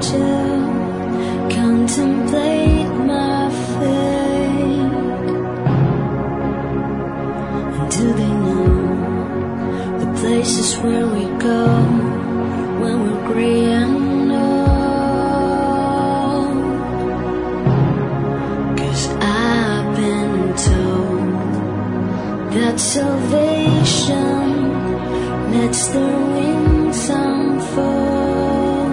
to contemplate my fate. And do they know the places where we go when we're gray and old? 'Cause I've been told that salvation lets their wings unfold.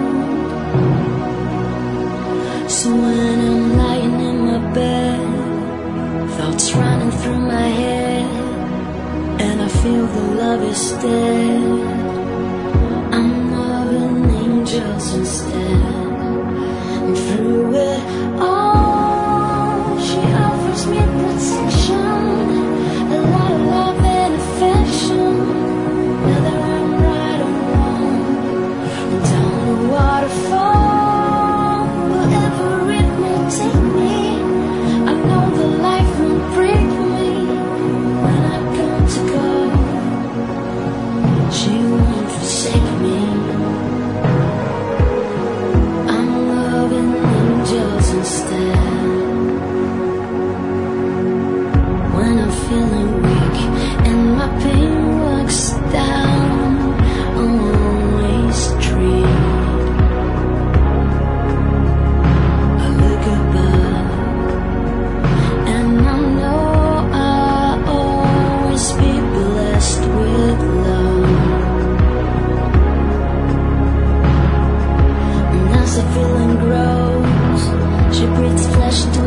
So when I'm lying in my bed, thoughts running through my head, and I feel the love is dead, I'm loving angels instead. And through it all, she offers me protection, a lot of love and affection. Whether I'm right or wrong, down the waterfall, wherever it may take me, I know the life won't break me. When I come to go, she won't forsake me. I'm loving angels instead. When I'm feeling weak and my pain walks down a one-way street, I look above and I know I'll always be blessed with love. And as the feeling grows, she breathes flesh to